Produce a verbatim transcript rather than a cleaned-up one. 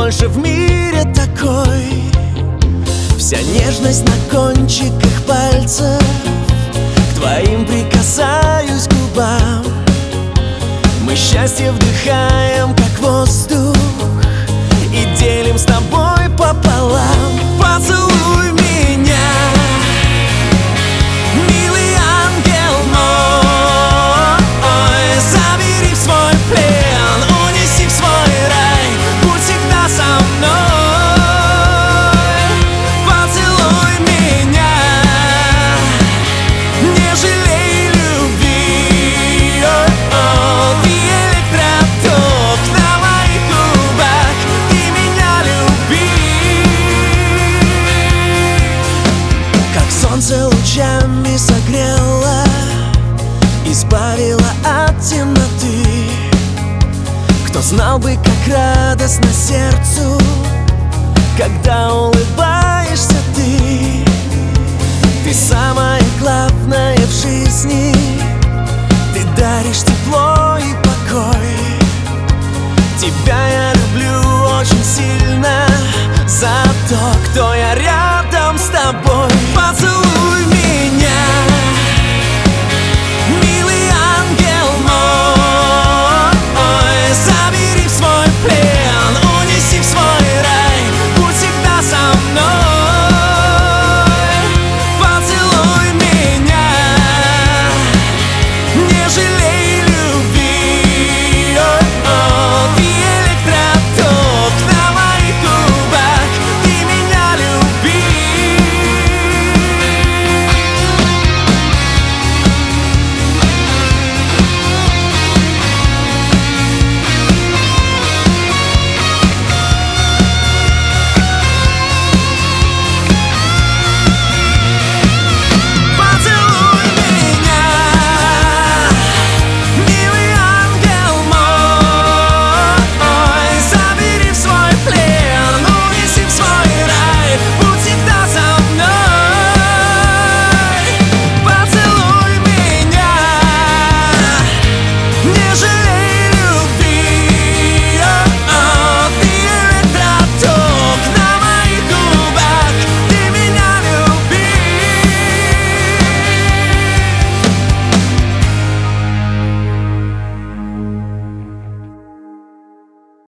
больше в мире такой. Вся нежность на кончиках пальцев, к твоим прикасаюсь губам. Мы счастье вдыхаем, как воздух, и делим с тобой пополам. Поцелуй меня, милый ангел мой, забери в свой плен, унеси в свой рай, будь всегда со мной. Поцелуй меня, не жалей любви, о-о, ты электроток на моих губах, ты меня люби. Как солнце лучами согрело, избавила от темноты. Кто знал бы, как радостно сердцу